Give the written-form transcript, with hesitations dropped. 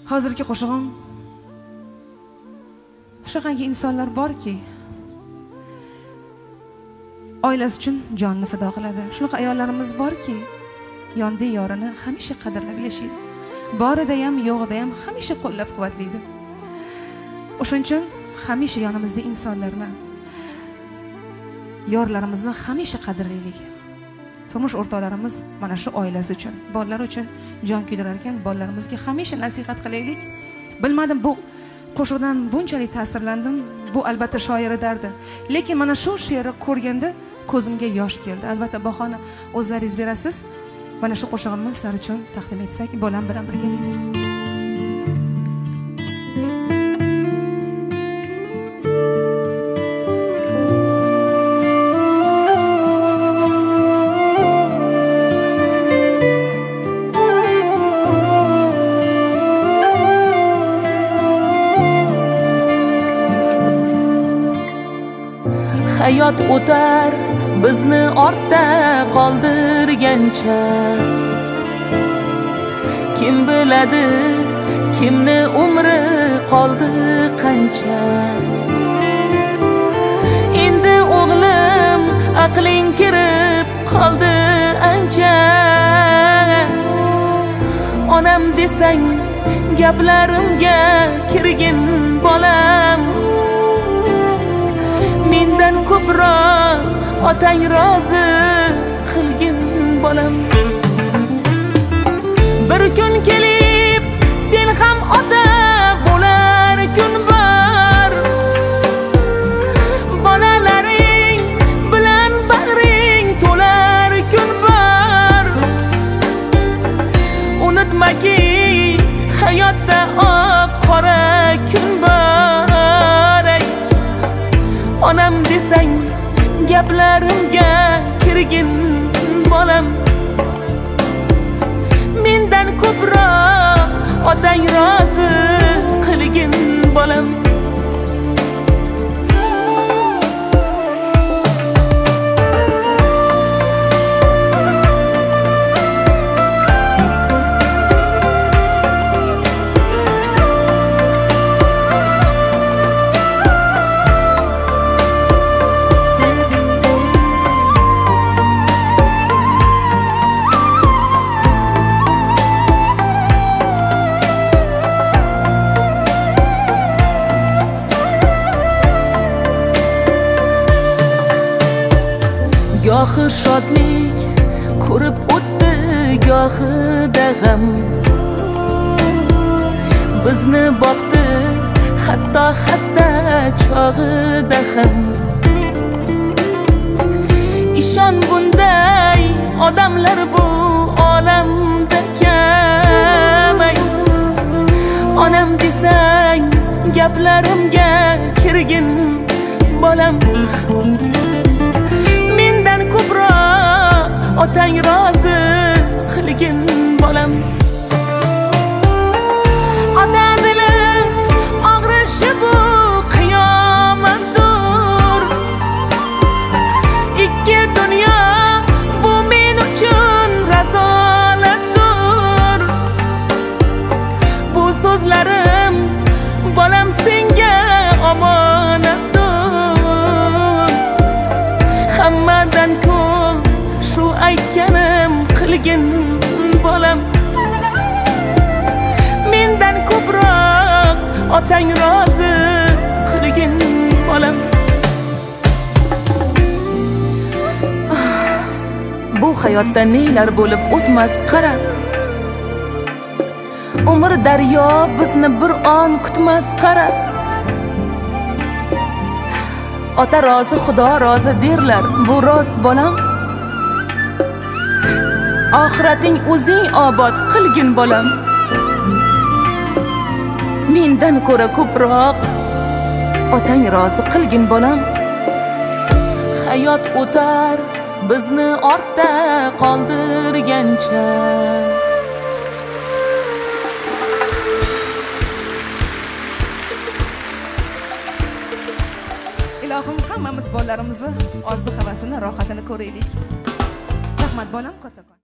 Hozirgi qo'shig'im shunaqangi insonlar borki, oilasi uchun jonni fido qiladi. Shunaqa ayollarimiz borki, yonda yorini hamisha qadrlab yashaydi. Borida ham, yo'g'ida ham hamisha qo'llab-quvvatlaydi. O'shuning uchun hamisha yonimizda insonlarni, yorlarimizni hamisha qadrlaylik. Turmush o'rtoqlarimiz mana shu oilasi uchun, bolalar uchun jon kuydirar ekan, bolalarimizga hamisha nasihat qilaylik. Bilmadim, bu qo'shiqdan bunchalik ta'sirlandim. Bu albatta shoiri dardi. Lekin mana shu she'rni ko'rganda ko'zimga yosh keldi. Albatta bahoni o'zlaringiz berasiz. Mana shu qo'shig'imni sizlar uchun taqdim etsak, bolam bilan birgalikda. Hayot o'tar bizni ortda qoldirgancha, kim biladi kimni umri qoldi qancha. Endi o'g'lim aqling kirib qoldi ancha, onam desang gaplarimga kirgin bolam. Mendan ko'proq otang rozi qilgin bolam. Bir kun kelib sen ham ota bo'lar kun bor, bolalaring bilan bag'ring to'lar kun bor. Unutmaki hayotda oq qora kun bor. Onam desang gaplarimga kirgin bolam. Mendan ko'proq otang rozi qilgin bolam. Gohi shodlik ko'rib o'tdi, gohida g'am. Bizni boqdi hatto xasta chog'ida ham. Ishon bunday odamlar bu olamda kam. Onam desang gaplarimga kirgin bolam. Mendan ko'proq otang rozi qilgin bolam. Ota dili og'rishi bu qiyomatdir. Ikki dunyo bu men uchun razolatdir. Bu so'zlarim bolam senga omonatdir. Hammadan ko'p shu aytganim qilgin bolam. Mendan ko'proq otang rozi qilgin bolam. Bu hayotda nelar bo'lib o'tmas qara. Umr daryo bizni bir on kutmas qara. Ota rozi, Xudo rozi derlar, bu rost bolam. Oxirating o'zing obod qilgin bolam. Mendan ko'ra ko'proq otang rozi qilgin bolam. Hayot o'tar bizni ortda qoldirgancha. Ilohim hammamiz bolalarimizni orzu havasini, rohatini ko'raylik. Rahmat bolam, katta.